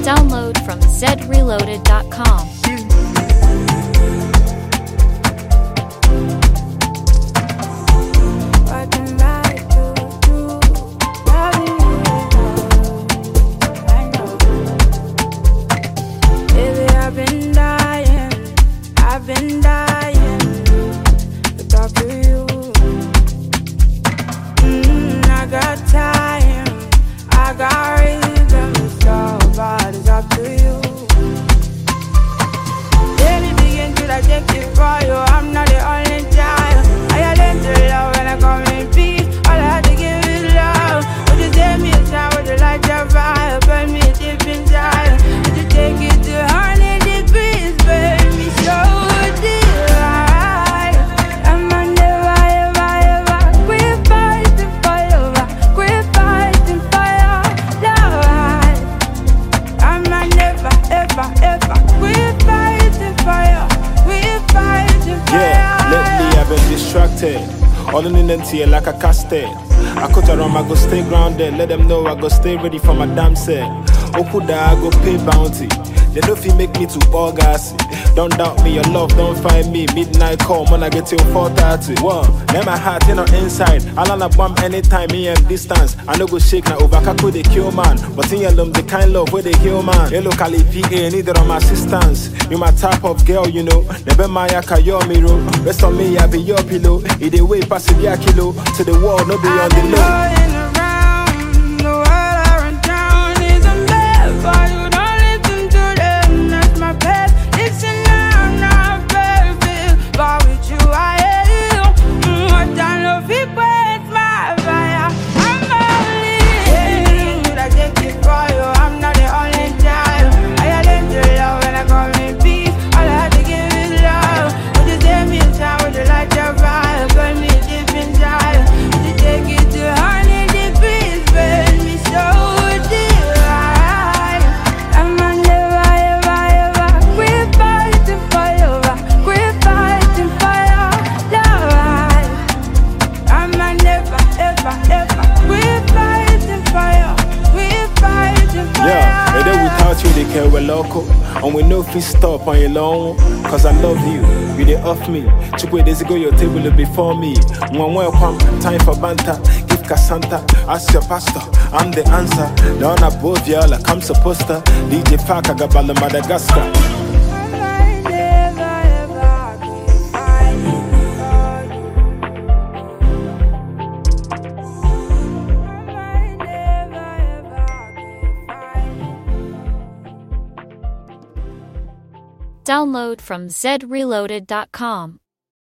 Download from zreloaded.com. I've been dying to talk to you. I got time, I got reason to stop, but it's up to you. Daily begin to take it for you. I'm not the only child. I learned to love when I come in peace. All I had to give is love. Would you take me a time? Would you light your fire? Burn me deep inside. Would you take it to 100 degrees? Burn me so. Distracted, all in the like a casted. I cut around, I go stay grounded. Let them know I go stay ready for my damn set. Okuda, I go pay bounty. They don't feel make me too all gassy. Don't doubt me, your love don't find me. Midnight call when I get till 4:30. Whoa, let my heart in on inside. I'll on a bomb anytime, me and distance. I no go shake now over Kaku they kill man. But in your love, the kind love where they heal man. Hey, locally PA, neither of my assistance. You my type of girl, you know. Never my yaka your mirror. Rest on me, I be your pillow. Either way, pass it your kilo. To the wall, no be on the low. We're local, and we know if we stop on your long, cause I love you, you they off me. Chukwe days ago, your table will before me. One welcome, time for banter. Give Cassanta, ask your pastor, I'm the answer. Down above you, like I'm supposed to. DJ Faka Gabala Madagascar. Download from zreloaded.com.